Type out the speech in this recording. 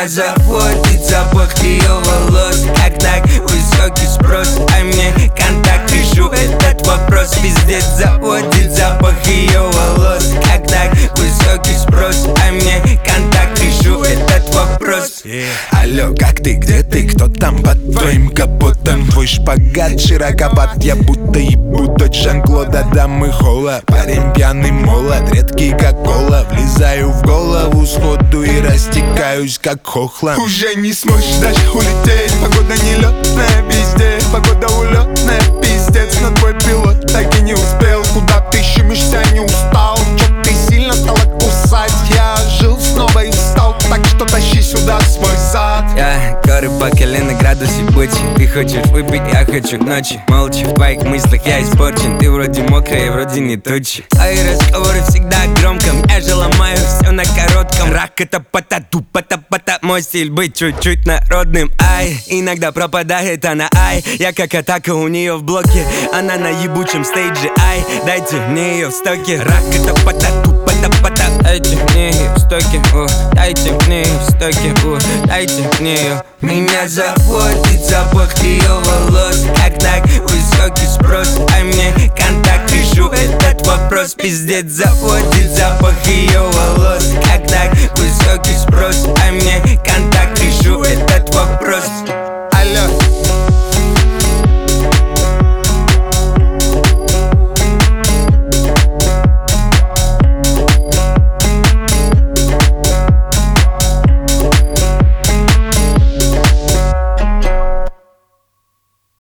Меня заводит запах ее волос. Как так высокий спрос, а мне контакт. Решу этот вопрос. Пиздец, заводит запах ее волос. Как так высокий спрос, а мне контакт. Решу этот вопрос. Алло, как ты, где ты, кто там под твоим капотом? Твой шпагат широковат, я будто ебу дочь Жан-Клода Дамы Холла. Парень пьяный, молод, редкий как кола. Влезаю в голову сходу и растекаюсь как хохла. Уже не сможешь дальше улететь, погода нелетная везде. Погода улетная, пиздец, но твой пилот так и не успел. Куда ты щемишься, не устал? Чё ты сильно стала кусать? Я жил снова и встал, так что тащи сюда свой зад. Я горы по колено, градусе бучи. Ты хочешь выпить, я хочу к ночи. Молча в твоих мыслях я испорчен. Ты вроде мокрая, вроде не тучи. Твои разговоры всегда громком. Я же ломаю все на коротком. Рак это пата-ту, пата-пата. Мой стиль быть чуть-чуть народным. Ай, иногда пропадает она, ай. Я как атака у нее в блоке. Она на ебучем стейдже, ай. Дайте мне ее в стоке. Рак это пата-ту, пата-пата. Дайте мне ее в стоке, дайте мне ее в стоке, дайте мне ее. Меня заводит запах ее волос. Как так высокий спрос, а мне контакт. Решу этот вопрос. Пиздец, заводит запах ее волос. Как так высокий спрос, а мне контакт.